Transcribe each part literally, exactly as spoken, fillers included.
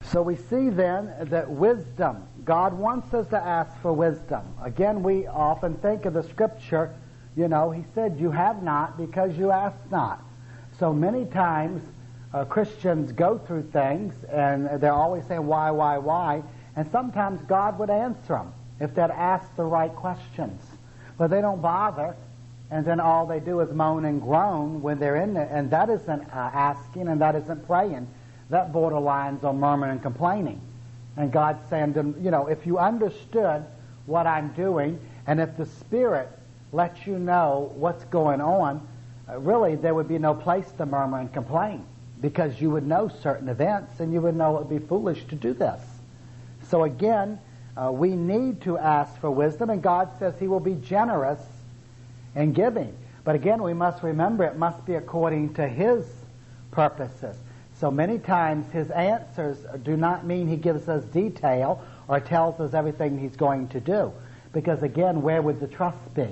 So we see then that wisdom, God wants us to ask for wisdom. Again, we often think of the scripture, you know, he said, you have not because you ask not. So many times uh, Christians go through things and they're always saying, why, why, why? And sometimes God would answer them if they'd ask the right questions. But they don't bother, and then all they do is moan and groan when they're in there. And that isn't uh, asking, and that isn't praying. That borderlines on murmuring and complaining. And God's saying to them, you know, if you understood what I'm doing, and if the Spirit lets you know what's going on, uh, really there would be no place to murmur and complain, because you would know certain events, and you would know it would be foolish to do this. So again, uh, we need to ask for wisdom, and God says He will be generous in giving. But again, we must remember it must be according to His purposes. So many times His answers do not mean He gives us detail or tells us everything He's going to do. Because again, where would the trust be?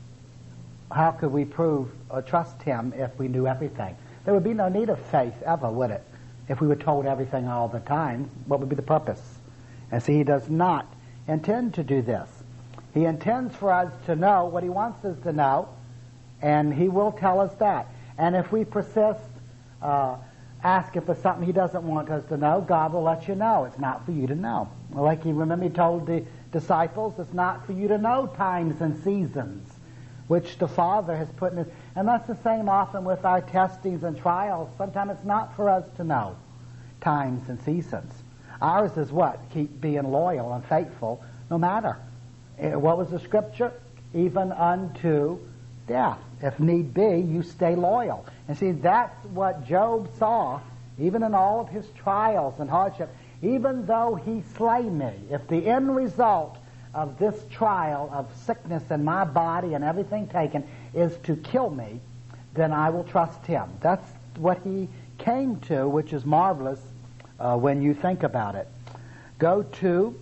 How could we prove or trust Him if we knew everything? There would be no need of faith ever, would it? If we were told everything all the time, what would be the purpose? And see, He does not intend to do this. He intends for us to know what He wants us to know, and He will tell us that. And if we persist, uh, asking for something He doesn't want us to know, God will let you know. It's not for you to know. Like He, remember He told the disciples, it's not for you to know times and seasons, which the Father has put in His... And that's the same often with our testings and trials. Sometimes it's not for us to know times and seasons. Ours is what? Keep being loyal and faithful no matter. What was the scripture? Even unto death. If need be, you stay loyal. And see, that's what Job saw, even in all of his trials and hardship. Even though he slay me, if the end result of this trial of sickness in my body and everything taken is to kill me, then I will trust Him. That's what he came to, which is marvelous uh, when you think about it. Go to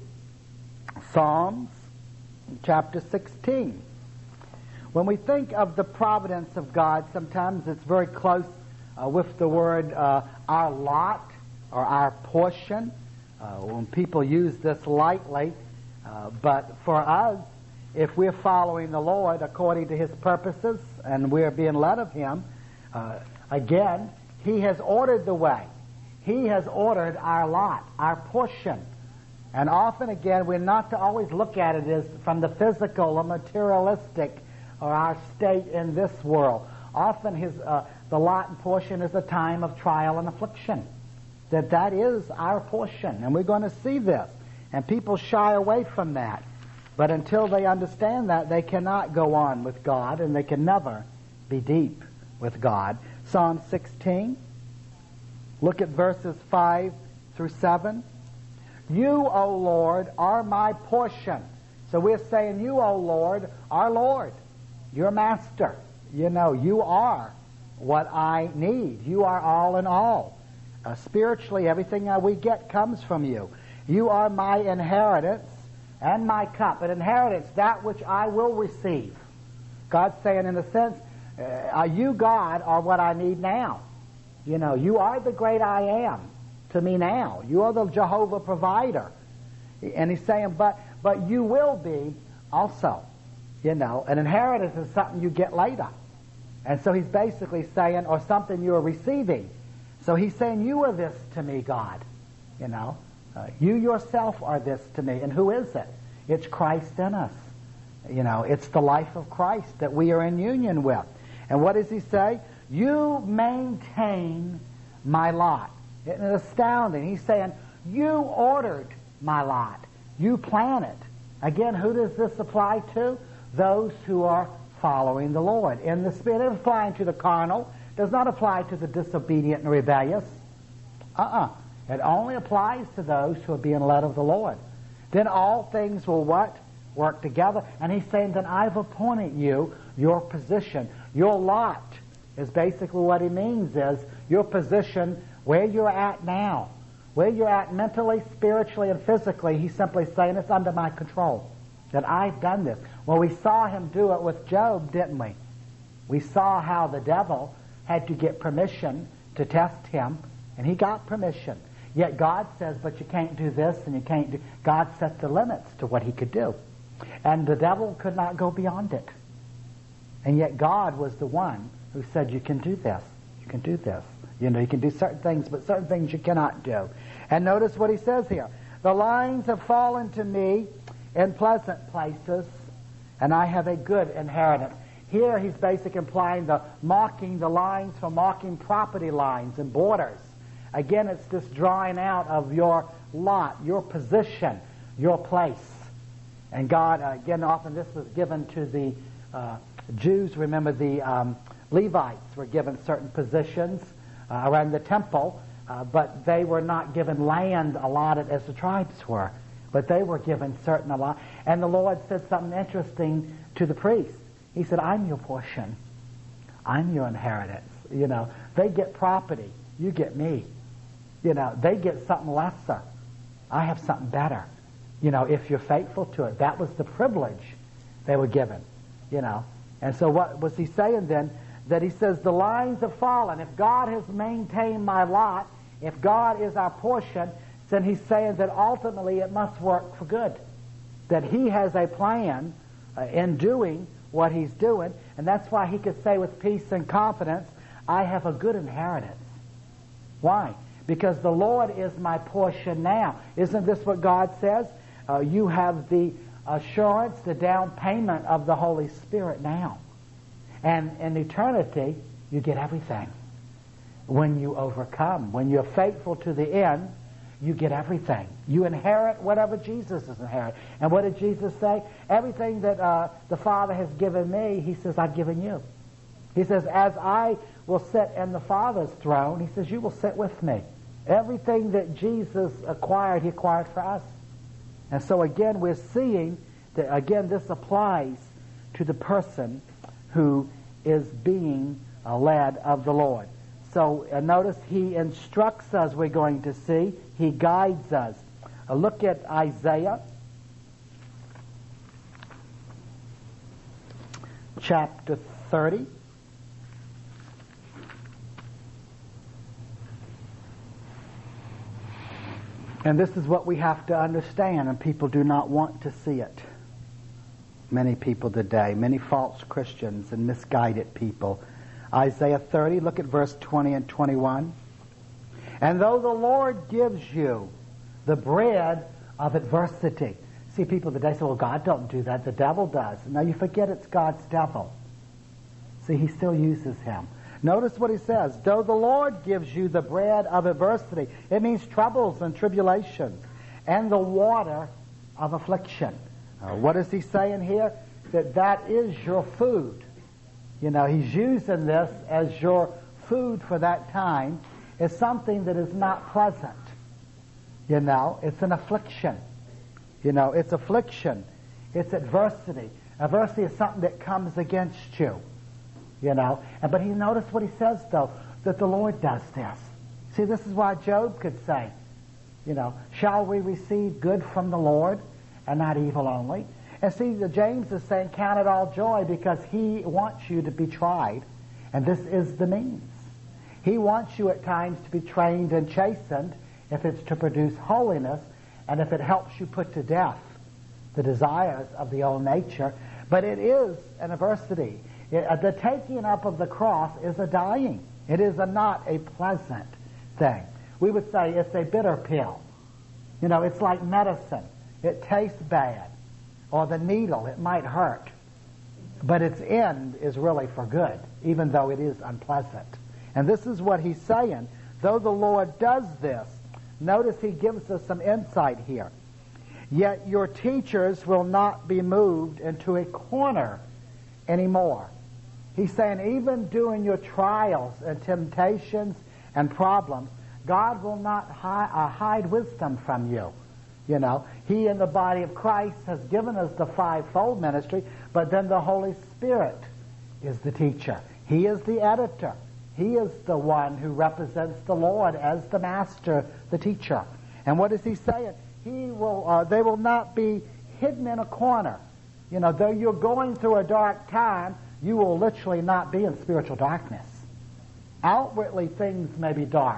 Psalms chapter sixteen. When we think of the providence of God, sometimes it's very close uh, with the word uh, our lot or our portion. Uh, when people use this lightly, uh, but for us, if we're following the Lord according to His purposes and we're being led of Him, uh, again, He has ordered the way. He has ordered our lot, our portion. And often, again, we're not to always look at it as from the physical or materialistic or our state in this world. Often his, uh, the lot and portion is a time of trial and affliction. That that is our portion. And we're going to see this. And people shy away from that. But until they understand that, they cannot go on with God, and they can never be deep with God. Psalm sixteen, look at verses five through seven. You, O Lord, are my portion. So we're saying, you, O Lord, our Lord. Your master. You know, you are what I need. You are all in all. Uh, spiritually, everything uh, we get comes from you. You are my inheritance and my cup. An inheritance, that which I will receive. God's saying, in a sense, uh, you, God, are what I need now. You know, you are the great I am to me now. You are the Jehovah provider. And He's saying, but but you will be also. You know, an inheritance is something you get later. And so He's basically saying, or something you are receiving. So He's saying, you are this to me, God. You know, uh, you yourself are this to me. And who is it? It's Christ in us. You know, it's the life of Christ that we are in union with. And what does He say? You maintain my lot. It's astounding. He's saying, you ordered my lot. You plan it. Again, who does this apply to? Those who are following the Lord. In the Spirit, it's applying to the carnal. Does not apply to the disobedient and rebellious. Uh-uh. It only applies to those who are being led of the Lord. Then all things will what? Work together. And He's saying that I've appointed you your position. Your lot is basically what He means is your position where you're at now. Where you're at mentally, spiritually, and physically. He's simply saying it's under my control. That I've done this. Well, we saw Him do it with Job, didn't we? We saw how the devil had to get permission to test him, and he got permission. Yet God says, but you can't do this and you can't do... God set the limits to what he could do. And the devil could not go beyond it. And yet God was the one who said, you can do this, you can do this. You know, you can do certain things, but certain things you cannot do. And notice what he says here. The lines have fallen to me in pleasant places, and I have a good inheritance. Here he's basically implying the marking the lines for marking property lines and borders. Again, it's this drawing out of your lot, your position, your place. And God, uh, again, often this was given to the uh, Jews. Remember, the um, Levites were given certain positions uh, around the temple, uh, but they were not given land allotted as the tribes were. But they were given certain allot. And the Lord said something interesting to the priests. He said, I'm your portion. I'm your inheritance. You know, they get property. You get me. You know, they get something lesser. I have something better. You know, if you're faithful to it. That was the privilege they were given. You know. And so what was he saying then? That he says, the lines have fallen. If God has maintained my lot, if God is our portion, then he's saying that ultimately it must work for good. That he has a plan uh, in doing what he's doing, and that's why he could say with peace and confidence, I have a good inheritance. Why? Because the Lord is my portion now. Isn't this what God says? Uh, you have the assurance, the down payment of the Holy Spirit now. And in eternity, you get everything. When you overcome, when you're faithful to the end, you get everything. You inherit whatever Jesus has inherited. And what did Jesus say? Everything that uh, the Father has given me, he says, I've given you. He says, as I will sit in the Father's throne, he says, you will sit with me. Everything that Jesus acquired, he acquired for us. And so again, we're seeing that, again, this applies to the person who is being uh, led of the Lord. So uh, notice he instructs us, we're going to see. He guides us. Uh, look at Isaiah chapter thirty. And this is what we have to understand, and people do not want to see it. Many people today, many false Christians and misguided people. Isaiah thirty, look at verse twenty and twenty-one. And though the Lord gives you the bread of adversity. See, people today say, well, God don't do that. The devil does. No, you forget it's God's devil. See, he still uses him. Notice what he says. Though the Lord gives you the bread of adversity. It means troubles and tribulations. And the water of affliction. Uh, what is he saying here? That that is your food. You know, he's using this as your food for that time. It's something that is not pleasant. You know, it's an affliction. You know, it's affliction. It's adversity. Adversity is something that comes against you. You know, and but he notice what he says though, that the Lord does this. See, this is why Job could say, you know, shall we receive good from the Lord and not evil only? And see, the James is saying, count it all joy, because he wants you to be tried, and this is the means. He wants you at times to be trained and chastened if it's to produce holiness, and if it helps you put to death the desires of the old nature. But it is an adversity. It, uh, the taking up of the cross is a dying. It is a, not a pleasant thing. We would say it's a bitter pill. You know, it's like medicine. It tastes bad. Or the needle, it might hurt. But its end is really for good, even though it is unpleasant. And this is what he's saying. Though the Lord does this, notice he gives us some insight here. Yet your teachers will not be moved into a corner anymore. He's saying even during your trials and temptations and problems, God will not hide, uh, hide wisdom from you. You know, he in the body of Christ has given us the fivefold ministry, but then the Holy Spirit is the teacher. He is the editor. He is the one who represents the Lord as the master, the teacher. And what is he saying? He will. Uh, they will not be hidden in a corner. You know, though you're going through a dark time, you will literally not be in spiritual darkness. Outwardly, things may be dark.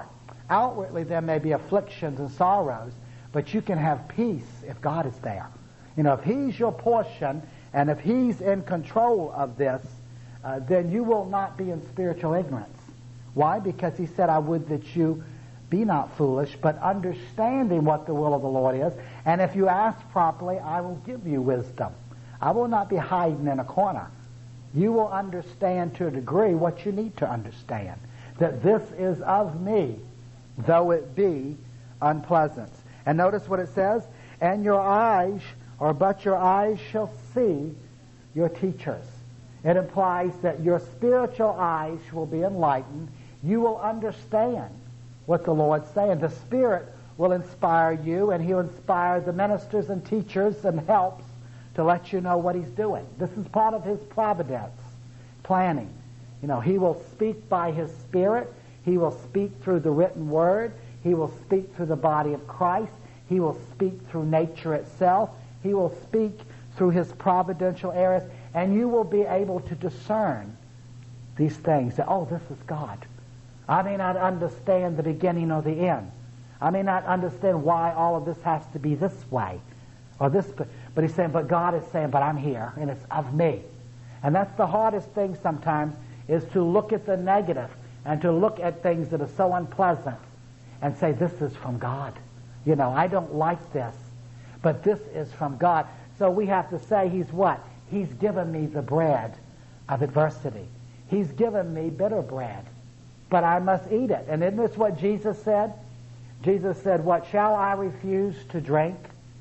outwardly there may be afflictions and sorrows, but you can have peace if God is there. You know, if He's your portion, and if He's in control of this, uh, then you will not be in spiritual ignorance. Why? Because He said, I would that you be not foolish, but understanding what the will of the Lord is. And if you ask properly, I will give you wisdom. I will not be hiding in a corner. You will understand to a degree what you need to understand. That this is of me, though it be unpleasant. And notice what it says, and your eyes, or but your eyes shall see your teachers. It implies that your spiritual eyes will be enlightened. You will understand what the Lord's saying. The Spirit will inspire you, and He'll inspire the ministers and teachers and helps to let you know what He's doing. This is part of His providence, planning. You know, He will speak by His Spirit. He will speak through the written Word. He will speak through the body of Christ. He will speak through nature itself. He will speak through His providential areas, and you will be able to discern these things. That, oh, this is God. I may not understand the beginning or the end. I may not understand why all of this has to be this way or this, but, but He's saying, but God is saying, but I'm here, and it's of me. And that's the hardest thing sometimes, is to look at the negative and to look at things that are so unpleasant and say, this is from God. You know, I don't like this, but this is from God. So we have to say, He's what? He's given me the bread of adversity. He's given me bitter bread, but I must eat it. And isn't this what Jesus said? Jesus said, what, shall I refuse to drink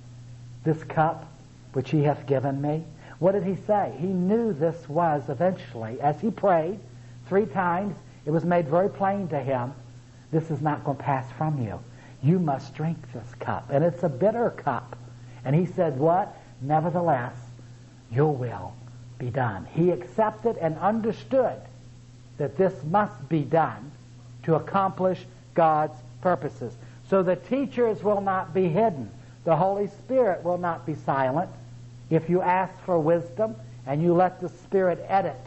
this cup which He hath given me? What did He say? He knew this was eventually, as He prayed three times, it was made very plain to Him, this is not going to pass from you. You must drink this cup. And it's a bitter cup. And He said, what? Nevertheless, your will be done. He accepted and understood that this must be done to accomplish God's purposes. So the teachers will not be hidden. The Holy Spirit will not be silent. If you ask for wisdom and you let the Spirit edit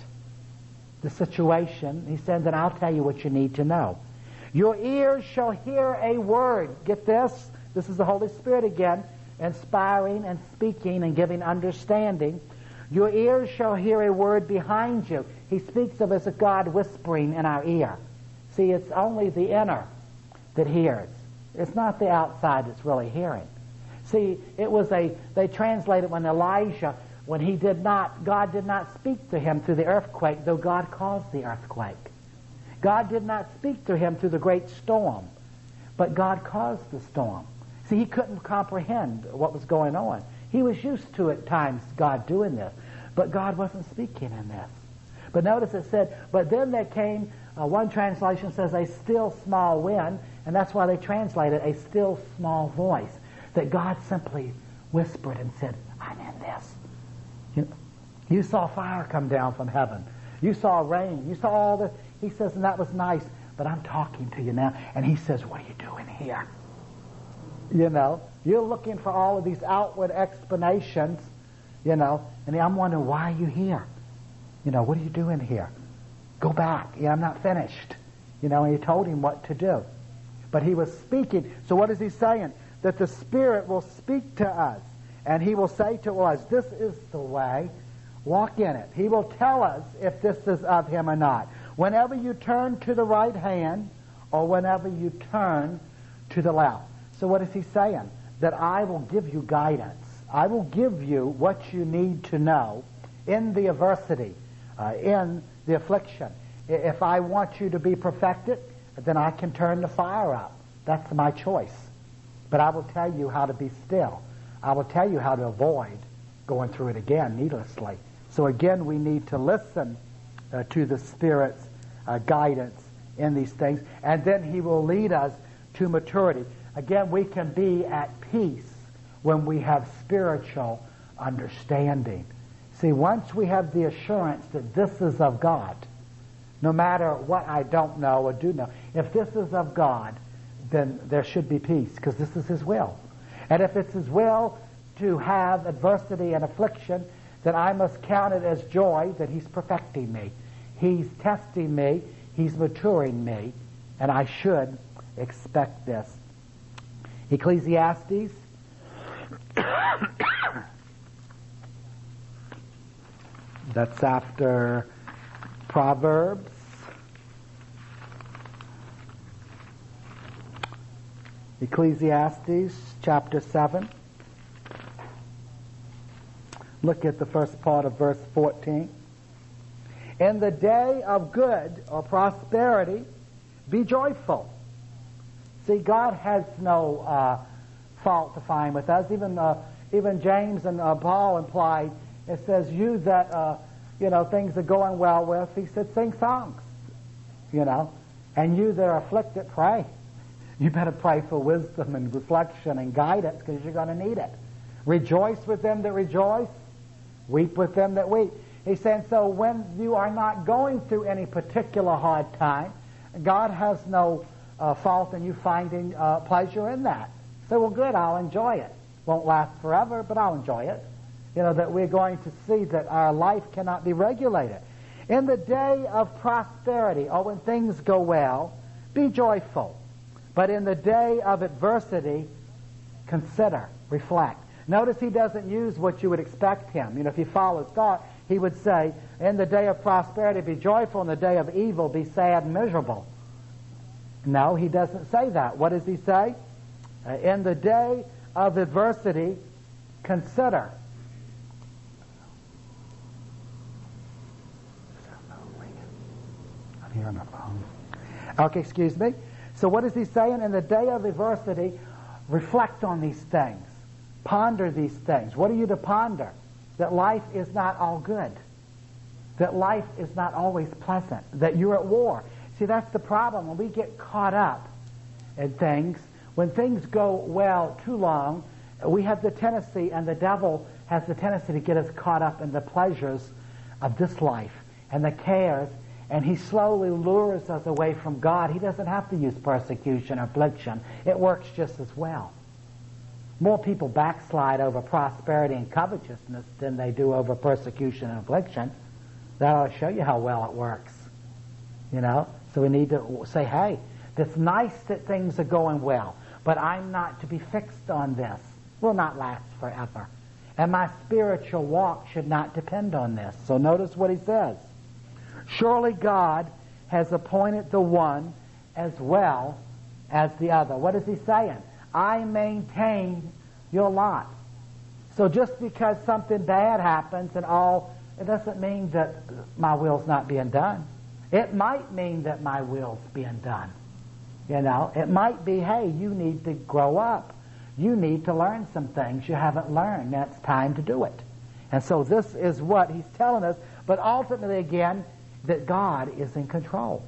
the situation, He said, then I'll tell you what you need to know. Your ears shall hear a word. Get this? This is the Holy Spirit again, inspiring and speaking and giving understanding. Your ears shall hear a word behind you. He speaks of as a God whispering in our ear. See, it's only the inner that hears. It's not the outside that's really hearing. See, it was a, they translated when Elijah, when he did not, God did not speak to him through the earthquake, though God caused the earthquake. God did not speak to him through the great storm, but God caused the storm. See, he couldn't comprehend what was going on. He was used to at times God doing this, but God wasn't speaking in this. But notice it said, but then there came, uh, one translation says a still small wind, and that's why they translated a still small voice, that God simply whispered and said, I'm in this. You, you saw fire come down from heaven. You saw rain. You saw all this. He says, and that was nice, but I'm talking to you now. And He says, what are you doing here? You know, you're looking for all of these outward explanations, you know, and I'm wondering, why are you here? You know, what are you doing here? Go back. Yeah, I'm not finished. You know, and He told him what to do. But He was speaking. So what is He saying? That the Spirit will speak to us, and He will say to us, this is the way, walk in it. He will tell us if this is of Him or not. Whenever you turn to the right hand, or whenever you turn to the left. So what is He saying? That I will give you guidance. I will give you what you need to know in the adversity, uh, in the affliction. If I want you to be perfected, then I can turn the fire up. That's my choice. But I will tell you how to be still. I will tell you how to avoid going through it again needlessly. So again, we need to listen uh, to the Spirit's uh, guidance in these things, and then He will lead us to maturity. Again, we can be at peace when we have spiritual understanding. See, once we have the assurance that this is of God, no matter what I don't know or do know, if this is of God, then there should be peace, because this is His will. And if it's His will to have adversity and affliction, then I must count it as joy that He's perfecting me. He's testing me, He's maturing me, and I should expect this. Ecclesiastes that's after Proverbs. Ecclesiastes chapter seven. Look at the first part of verse fourteen. In the day of good or prosperity, be joyful. See, God has no uh, fault to find with us. Even uh, even James and uh, Paul implied, it says, you that, uh, you know, things are going well with, he said, sing songs, you know. And you that are afflicted, pray. You better pray for wisdom and reflection and guidance because you're going to need it. Rejoice with them that rejoice. Weep with them that weep. He's saying, so when you are not going through any particular hard time, God has no uh, fault in you finding uh, pleasure in that. So, well, good, I'll enjoy it. Won't last forever, but I'll enjoy it. You know, that we're going to see that our life cannot be regulated. In the day of prosperity, or when things go well, be joyful. But in the day of adversity, consider, reflect. Notice he doesn't use what you would expect him. You know, if you follow thought, he would say, in the day of prosperity, be joyful. In the day of evil, be sad and miserable. No, he doesn't say that. What does he say? Uh, in the day of adversity, consider. I'm hearing a phone. Okay, excuse me. So what is he saying? In the day of adversity, reflect on these things. Ponder these things. What are you to ponder? That life is not all good. That life is not always pleasant. That you're at war. See, that's the problem. When we get caught up in things, when things go well too long, we have the tendency, and the devil has the tendency to get us caught up in the pleasures of this life and the cares, and he slowly lures us away from God. He doesn't have to use persecution or affliction. It works just as well. More people backslide over prosperity and covetousness than they do over persecution and affliction. That ought to show you how well it works. You know? So we need to say, hey, it's nice that things are going well, but I'm not to be fixed on this. It will not last forever. And my spiritual walk should not depend on this. So notice what he says. Surely God has appointed the one as well as the other. What is he saying? I maintain your lot. So just because something bad happens and all, it doesn't mean that my will's not being done. It might mean that my will's being done. You know, it might be, hey, you need to grow up. You need to learn some things you haven't learned. Now it's time to do it. And so this is what he's telling us. But ultimately, again, that God is in control.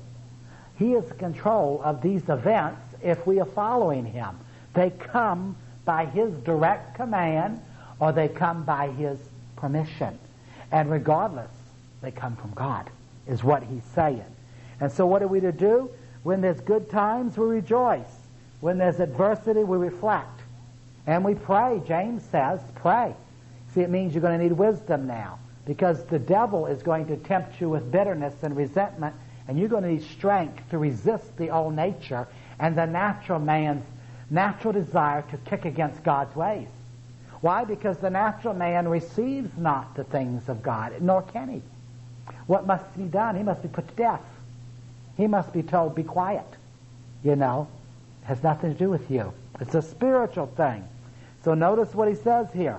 He is in control of these events if we are following him. They come by his direct command or they come by his permission. And regardless, they come from God, is what he's saying. And so what are we to do? When there's good times, we rejoice. When there's adversity, we reflect. And we pray. James says, pray. See, it means you're going to need wisdom now. Because the devil is going to tempt you with bitterness and resentment, and you're going to need strength to resist the old nature and the natural man's natural desire to kick against God's ways. Why? Because the natural man receives not the things of God, nor can he. What must be done? He must be put to death. He must be told, be quiet. You know, it has nothing to do with you. It's a spiritual thing. So notice what he says here.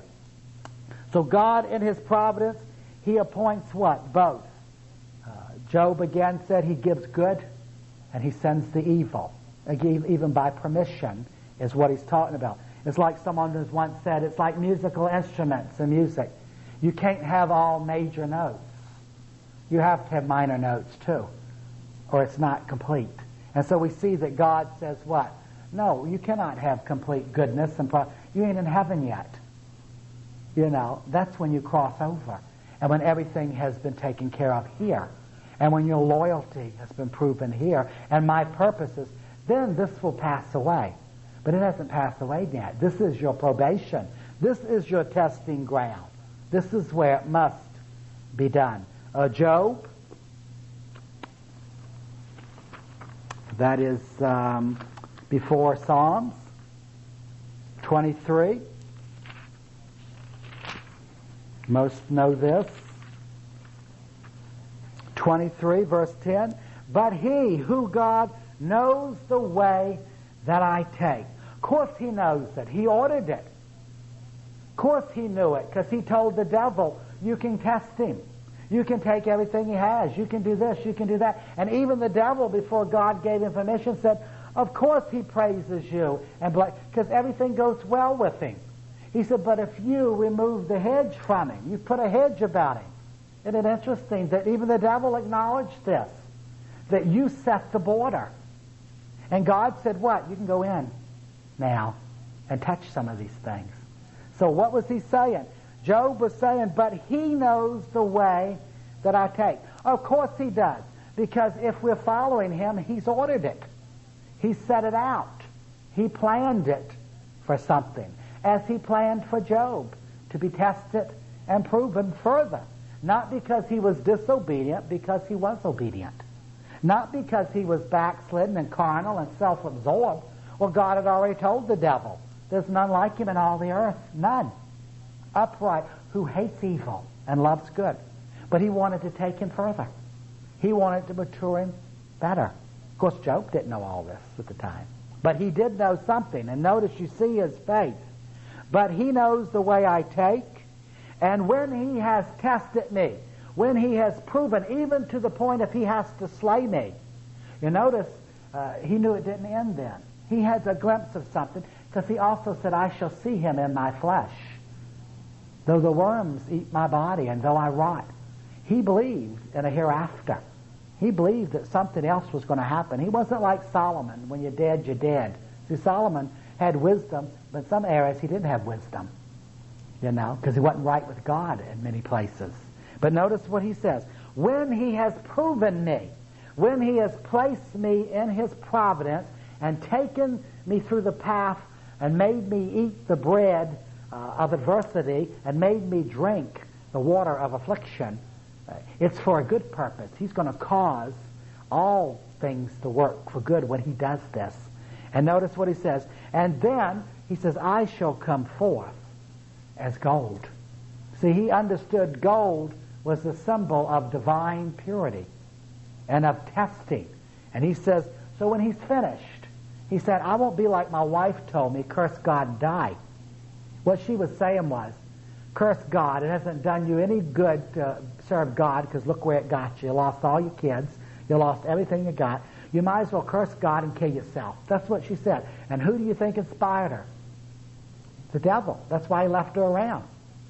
So God in his providence, he appoints what? Both. Uh, Job again said he gives good and he sends the evil. Again, even by permission is what he's talking about. It's like someone has once said, it's like musical instruments and music. You can't have all major notes. You have to have minor notes too, or it's not complete. And so we see that God says what? No, you cannot have complete goodness and pro- you ain't in heaven yet. You know, that's when you cross over. And when everything has been taken care of here. And when your loyalty has been proven here. And my purposes, then this will pass away. But it hasn't passed away yet. This is your probation. This is your testing ground. This is where it must be done. Uh, Job, that is um, before Psalms twenty-three. Most know this. twenty-three, verse ten. But he, who God, knows the way that I take. Of course he knows it. He ordered it. Of course he knew it, because he told the devil, you can test him. You can take everything he has. You can do this, you can do that. And even the devil, before God gave him permission, said, of course he praises you, and because everything goes well with him. He said, but if you remove the hedge from him, you put a hedge about him. Isn't it interesting that even the devil acknowledged this, that you set the border. And God said, what? You can go in now and touch some of these things. So what was he saying? Job was saying, but he knows the way that I take. Of course he does, because if we're following him, he's ordered it. He set it out. He planned it for something, as he planned for Job, to be tested and proven further. Not because he was disobedient, because he was obedient. Not because he was backslidden and carnal and self-absorbed. Well, God had already told the devil, there's none like him in all the earth. None. Upright, who hates evil and loves good. But he wanted to take him further. He wanted to mature him better. Of course, Job didn't know all this at the time. But he did know something. And notice you see his faith. But he knows the way I take. And when he has tested me, when he has proven, even to the point if he has to slay me, you notice uh, he knew it didn't end then. He had a glimpse of something, because he also said, I shall see him in my flesh. Though the worms eat my body, and though I rot. He believed in a hereafter. He believed that something else was going to happen. He wasn't like Solomon, when you're dead, you're dead. See, Solomon had wisdom, but in some areas he didn't have wisdom. You know, because he wasn't right with God in many places. But notice what he says. When he has proven me, when he has placed me in his providence and taken me through the path and made me eat the bread uh, of adversity and made me drink the water of affliction, uh, it's for a good purpose. He's going to cause all things to work for good when he does this. And notice what he says. And then he says, I shall come forth as gold. See, he understood gold was a symbol of divine purity and of testing. And he says, so when he's finished, he said, I won't be like my wife told me, curse God and die. What she was saying was, curse God. It hasn't done you any good to serve God, because look where it got you. You lost all your kids. You lost everything you got. You might as well curse God and kill yourself. That's what she said. And who do you think inspired her? The devil. That's why he left her around.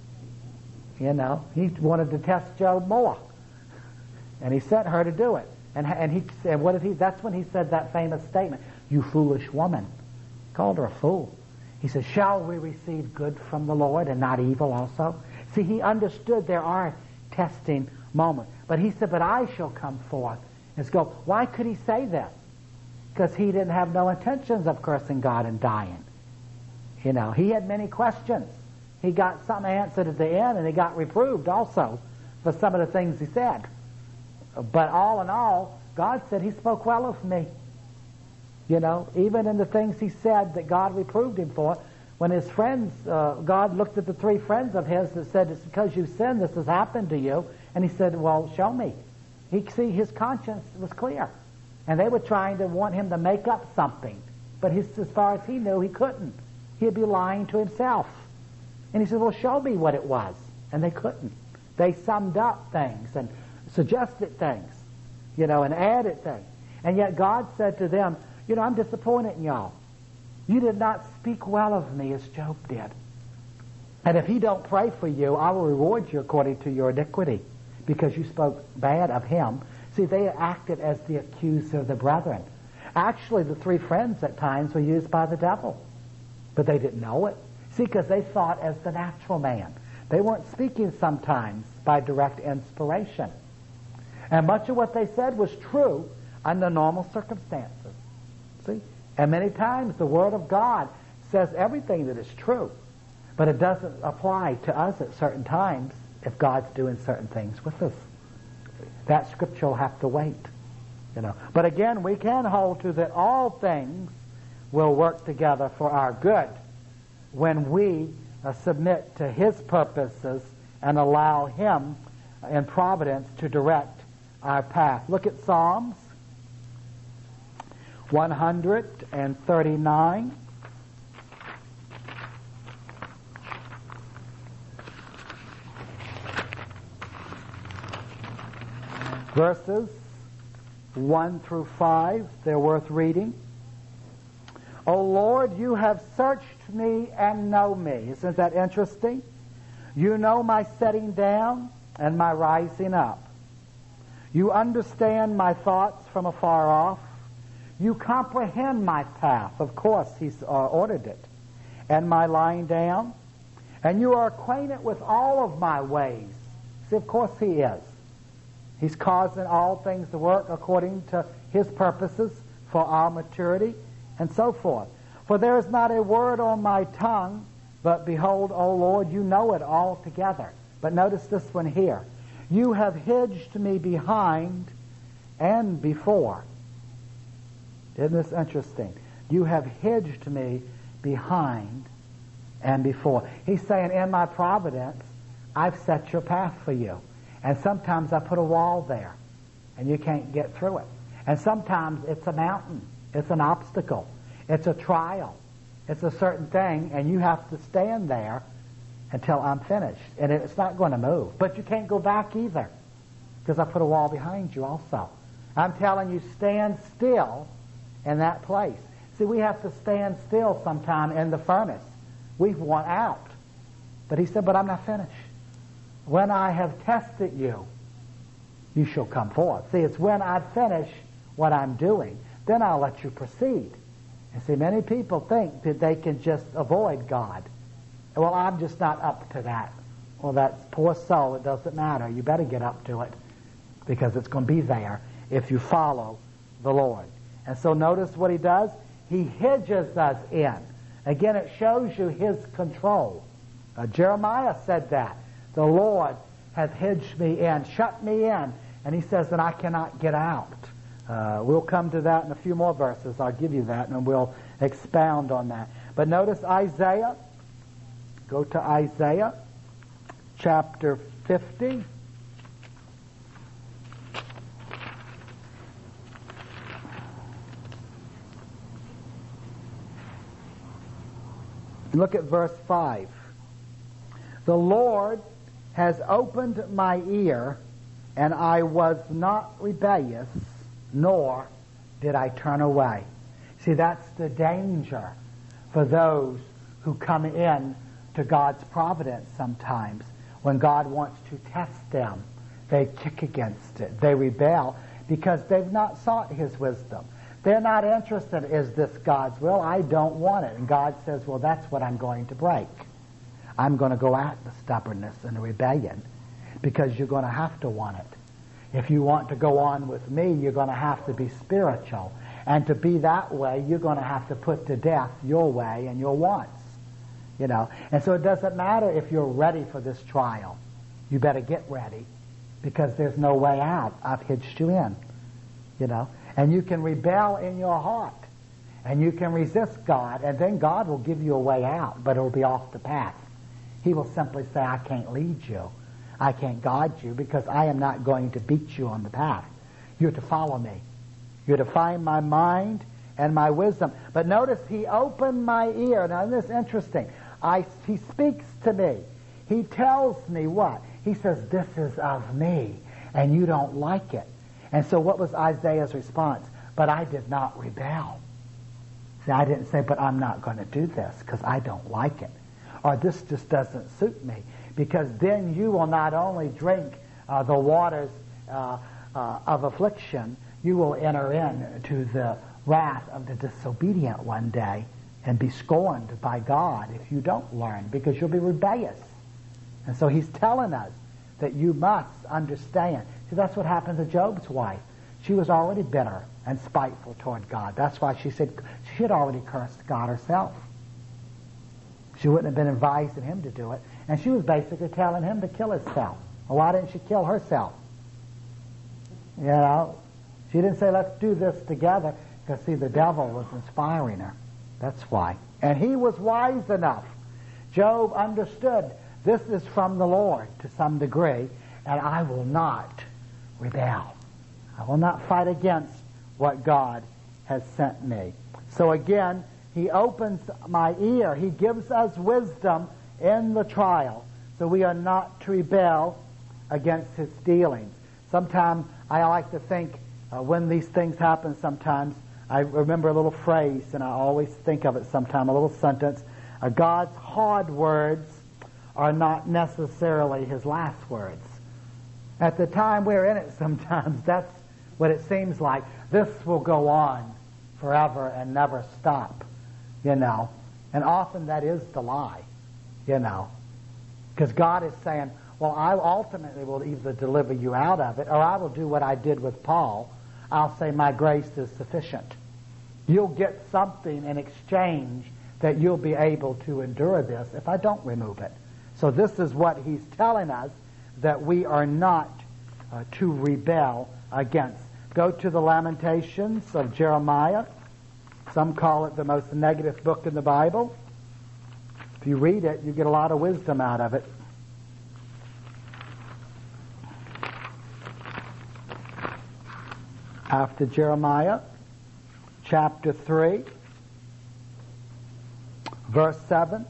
You know, he wanted to test Job more. And he sent her to do it. And and he said, what did he, that's when he said that famous statement, you foolish woman. He called her a fool. He said, shall we receive good from the Lord and not evil also? See, he understood there are testing moments. But he said, but I shall come forth and go. Why could he say this? Because he didn't have no intentions of cursing God and dying. You know, he had many questions. He got some answered at the end, and he got reproved also for some of the things he said. But all in all, God said he spoke well of me. You know, even in the things he said that God reproved him for, when his friends, uh, God looked at the three friends of his that said, it's because you sinned, this has happened to you. And he said, well, show me. He see his conscience was clear. And they were trying to want him to make up something. But his, as far as he knew, he couldn't. He'd be lying to himself. And he said, well, show me what it was. And they couldn't. They summed up things and suggested things, you know, and added things. And yet God said to them, you know, I'm disappointed in y'all. You did not speak well of me as Job did. And if he don't pray for you, I will reward you according to your iniquity, because you spoke bad of him. See, they acted as the accuser of the brethren. Actually, the three friends at times were used by the devil. But they didn't know it. See, because they thought as the natural man. They weren't speaking sometimes by direct inspiration. And much of what they said was true under normal circumstances. See? And many times the Word of God says everything that is true. But it doesn't apply to us at certain times if God's doing certain things with us. That scripture will have to wait. You know. But again, we can hold to that all things will work together for our good when we uh, submit to His purposes and allow Him in providence to direct our path. Look at Psalms one thirty-nine. Verses one through five, they're worth reading. O Lord, you have searched me and know me. Isn't that interesting? You know my setting down and my rising up. You understand my thoughts from afar off. You comprehend my path. Of course, He's uh, ordered it. And my lying down. And you are acquainted with all of my ways. See, of course He is. He's causing all things to work according to His purposes for our maturity and so forth. For there is not a word on my tongue, but behold, O Lord, you know it altogether. But notice this one here. You have hedged me behind and before. Isn't this interesting? You have hedged me behind and before. He's saying, in my providence, I've set your path for you. And sometimes I put a wall there, and you can't get through it. And sometimes it's a mountain. It's an obstacle. It's a trial. It's a certain thing, and you have to stand there until I'm finished. And it's not going to move. But you can't go back either, because I put a wall behind you also. I'm telling you, stand still in that place. See, we have to stand still sometime in the furnace. We've won out. But He said, but I'm not finished. When I have tested you, you shall come forth. See, it's when I finish what I'm doing, then I'll let you proceed. And see, many people think that they can just avoid God. Well, I'm just not up to that. Well, that poor soul, it doesn't matter. You better get up to it, because it's going to be there if you follow the Lord. And so notice what He does. He hedges us in. Again, it shows you His control. Uh, Jeremiah said that. The Lord hath hedged me in, shut me in, and He says that I cannot get out. Uh, we'll come to that in a few more verses. I'll give you that, and we'll expound on that. But notice Isaiah. Go to Isaiah chapter fifty. Look at verse five. The Lord has opened my ear, and I was not rebellious, nor did I turn away. See, that's the danger for those who come in to God's providence sometimes. When God wants to test them, they kick against it. They rebel because they've not sought His wisdom. They're not interested, is this God's will? I don't want it. And God says, well, that's what I'm going to break. I'm going to go at the stubbornness and the rebellion, because you're going to have to want it. If you want to go on with me, you're going to have to be spiritual. And to be that way, you're going to have to put to death your way and your wants. You know, and so it doesn't matter if you're ready for this trial. You better get ready, because there's no way out. I've hitched you in. You know, and you can rebel in your heart, and you can resist God, and then God will give you a way out, but it'll be off the path. He will simply say, I can't lead you. I can't guide you, because I am not going to beat you on the path. You're to follow me. You're to find my mind and my wisdom. But notice, He opened my ear. Now, this is interesting. I, he speaks to me. He tells me what? He says, this is of me, and you don't like it. And so what was Isaiah's response? But I did not rebel. See, I didn't say, but I'm not going to do this because I don't like it. Or this just doesn't suit me. Because then you will not only drink uh, the waters uh, uh, of affliction, you will enter into the wrath of the disobedient one day and be scorned by God if you don't learn, because you'll be rebellious. And so He's telling us that you must understand. See, that's what happened to Job's wife. She was already bitter and spiteful toward God. That's why she said she had already cursed God herself. She wouldn't have been advising him to do it. And she was basically telling him to kill himself. Well, why didn't she kill herself? You know, she didn't say, let's do this together, because, see, the devil was inspiring her. That's why. And he was wise enough. Job understood this is from the Lord to some degree, and I will not rebel. I will not fight against what God has sent me. So again, he opens my ear. He gives us wisdom in the trial, so we are not to rebel against his dealings. Sometimes I like to think uh, when these things happen sometimes, I remember a little phrase, and I always think of it sometime, a little sentence. Uh, God's hard words are not necessarily his last words. At the time we're in it sometimes, that's what it seems like. This will go on forever and never stop, you know. And often that is the lie, you know. Because God is saying, well, I ultimately will either deliver you out of it, or I will do what I did with Paul. I'll say my grace is sufficient. You'll get something in exchange that you'll be able to endure this if I don't remove it. So this is what he's telling us, that we are not uh, to rebel against. Go to the Lamentations of Jeremiah. Some call it the most negative book in the Bible. If you read it, you get a lot of wisdom out of it. After Jeremiah, chapter three, verse seven.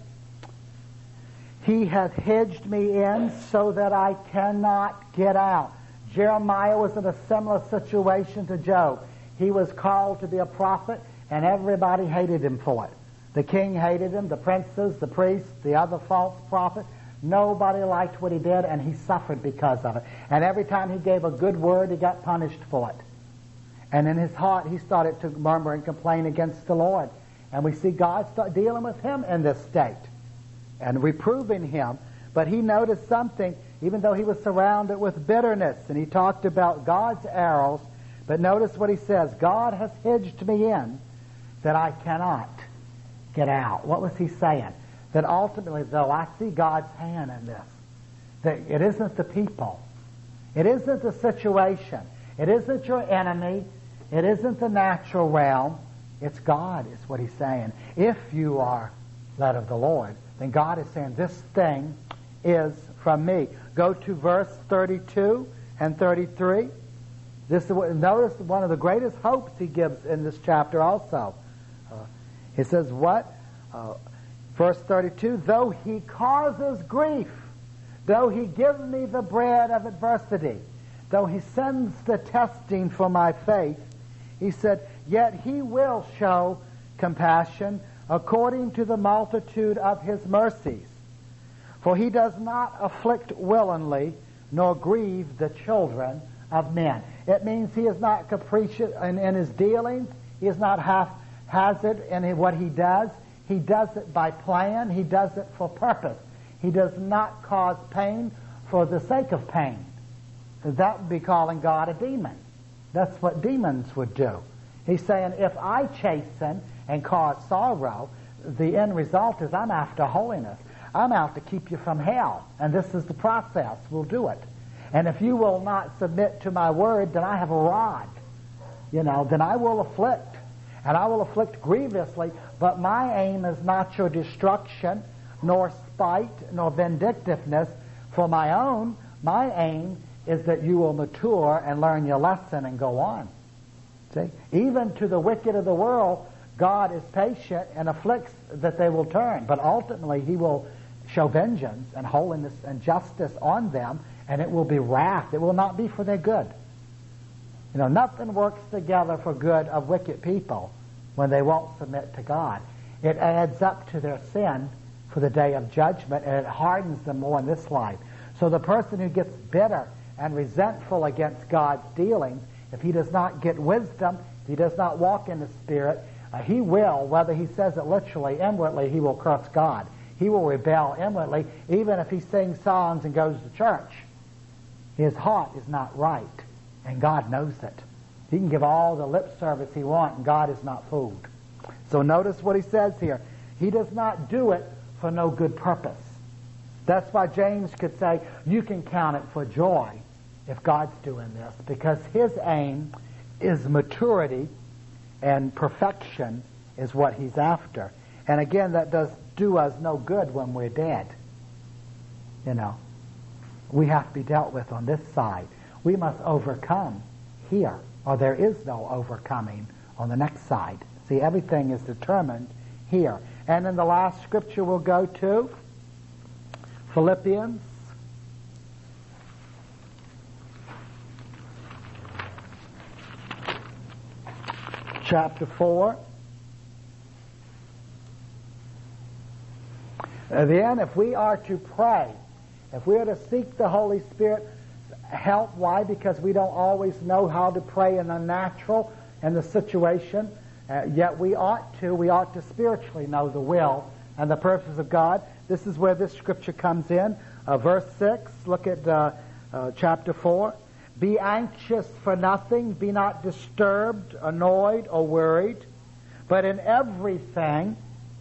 He hath hedged me in so that I cannot get out. Jeremiah was in a similar situation to Job. He was called to be a prophet, and everybody hated him for it. The king hated him, the princes, the priests, the other false prophets. Nobody liked what he did, and he suffered because of it. And every time he gave a good word, he got punished for it. And in his heart, he started to murmur and complain against the Lord. And we see God start dealing with him in this state and reproving him. But he noticed something, even though he was surrounded with bitterness, and he talked about God's arrows. But notice what he says, God has hedged me in that I cannot get out. What was he saying? That ultimately, though, I see God's hand in this. That it isn't the people. It isn't the situation. It isn't your enemy. It isn't the natural realm. It's God, is what he's saying. If you are led of the Lord, then God is saying, this thing is from me. Go to verse thirty-two and thirty-three. This is what, notice one of the greatest hopes he gives in this chapter also. Uh, he says, what? Uh, verse thirty-two, though he causes grief, though he gives me the bread of adversity, though he sends the testing for my faith, he said, yet he will show compassion according to the multitude of his mercies. For he does not afflict willingly, nor grieve the children of men. It means he is not capricious in, in his dealings. He is not haphazard in what he does. He does it by plan. He does it for purpose. He does not cause pain for the sake of pain. That would be calling God a demon. That's what demons would do. He's saying, if I chasten and cause sorrow, the end result is I'm after holiness. I'm out to keep you from hell. And this is the process. We'll do it. And if you will not submit to my word, then I have a rod. You know, then I will afflict. And I will afflict grievously. But my aim is not your destruction, nor spite, nor vindictiveness for my own. My aim is that you will mature and learn your lesson and go on. See? Even to the wicked of the world, God is patient and afflicts that they will turn. But ultimately, he will show vengeance and holiness and justice on them, and it will be wrath. It will not be for their good. You know, nothing works together for good of wicked people when they won't submit to God. It adds up to their sin for the day of judgment, and it hardens them more in this life. So the person who gets bitter and resentful against God's dealings, if he does not get wisdom, if he does not walk in the Spirit, uh, he will, whether he says it literally, inwardly, he will curse God. He will rebel inwardly, even if he sings songs and goes to church. His heart is not right, and God knows it. He can give all the lip service he wants, and God is not fooled. So notice what he says here. He does not do it for no good purpose. That's why James could say, you can count it for joy if God's doing this, because his aim is maturity and perfection is what he's after. And again, that does do us no good when we're dead. You know, we have to be dealt with on this side. We must overcome here, or there is no overcoming on the next side. See, everything is determined here. And in the last scripture we'll go to, Philippians chapter four. Then, if we are to pray, if we are to seek the Holy Spirit's help, why? Because we don't always know how to pray in the natural and the situation, uh, yet we ought to. We ought to spiritually know the will and the purpose of God. This is where this scripture comes in. Uh, verse six, look at uh, uh, chapter four. Be anxious for nothing, be not disturbed, annoyed, or worried, but in everything,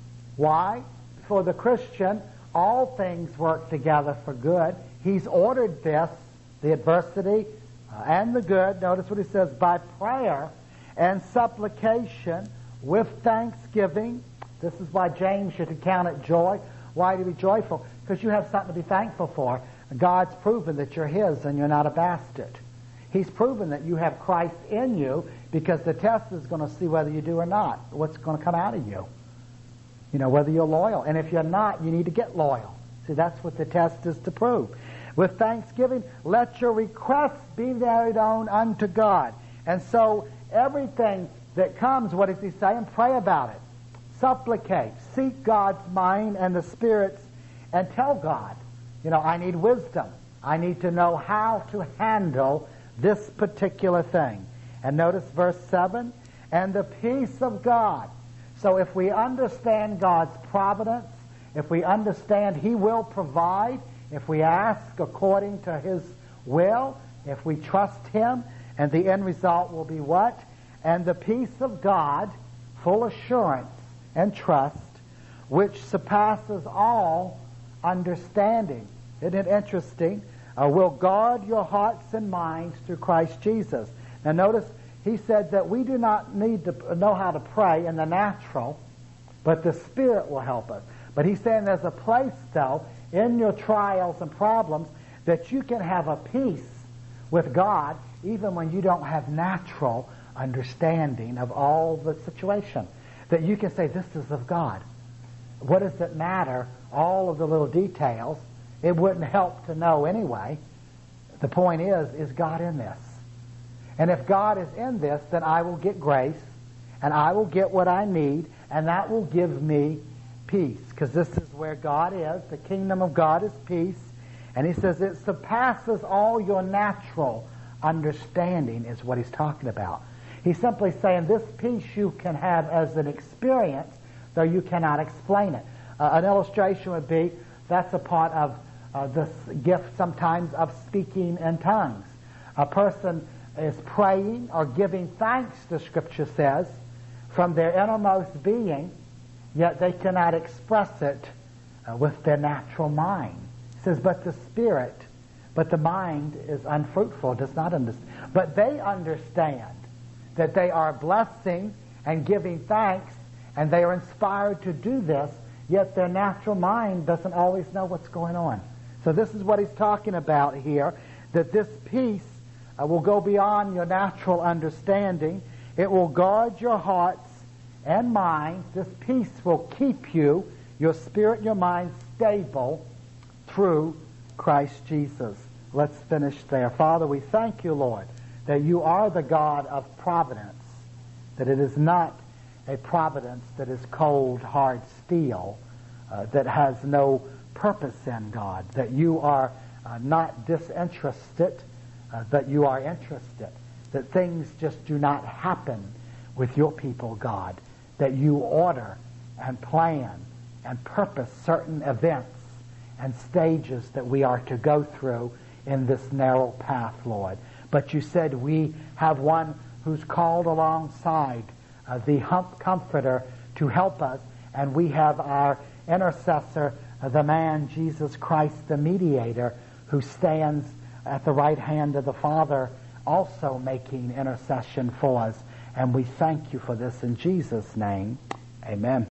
why? For the Christian, all things work together for good. He's ordered this, the adversity uh, and the good. Notice what he says, by prayer and supplication with thanksgiving. This is why James should count it joy. Why to be joyful? Because you have something to be thankful for. God's proven that you're his and you're not a bastard. He's proven that you have Christ in you, because the test is going to see whether you do or not, what's going to come out of you. You know, whether you're loyal. And if you're not, you need to get loyal. See, that's what the test is to prove. With thanksgiving, let your requests be made known unto God. And so everything that comes, what does he say? And pray about it. Supplicate. Seek God's mind and the Spirit's, and tell God, you know, I need wisdom. I need to know how to handle this particular thing. And notice verse seven, and the peace of God. So if we understand God's providence, if we understand he will provide, if we ask according to his will, if we trust him, and the end result will be what? And the peace of God, full assurance and trust, which surpasses all understanding. Isn't it interesting? Uh, will guard your hearts and minds through Christ Jesus. Now notice, he said that we do not need to know how to pray in the natural, but the Spirit will help us. But he's saying there's a place, though, in your trials and problems that you can have a peace with God even when you don't have natural understanding of all the situation. That you can say, this is of God. What does it matter, all of the little details? It wouldn't help to know anyway. The point is, is God in this? And if God is in this, then I will get grace, and I will get what I need, and that will give me peace. Because this is where God is. The kingdom of God is peace. And he says it surpasses all your natural understanding, is what he's talking about. He's simply saying this peace you can have as an experience, though you cannot explain it. Uh, an illustration would be, that's a part of uh, this gift sometimes of speaking in tongues. A person is praying or giving thanks, the Scripture says, from their innermost being, yet they cannot express it uh, with their natural mind. It says, but the Spirit, but the mind is unfruitful, does not understand. But they understand that they are blessing and giving thanks, and they are inspired to do this, yet their natural mind doesn't always know what's going on. So this is what he's talking about here, that this peace uh, will go beyond your natural understanding. It will guard your hearts and minds. This peace will keep you, your spirit and your mind, stable through Christ Jesus. Let's finish there. Father, we thank you, Lord, that you are the God of providence, that it is not a providence that is cold, hard steel, uh, that has no purpose in, God, that you are uh, not disinterested, uh, but you are interested, that things just do not happen with your people, God, that you order and plan and purpose certain events and stages that we are to go through in this narrow path, Lord. But you said we have one who's called alongside, uh, the hump comforter, to help us, and we have our intercessor, uh, the man Jesus Christ, the mediator, who stands at the right hand of the Father, also making intercession for us. And we thank you for this in Jesus' name. Amen.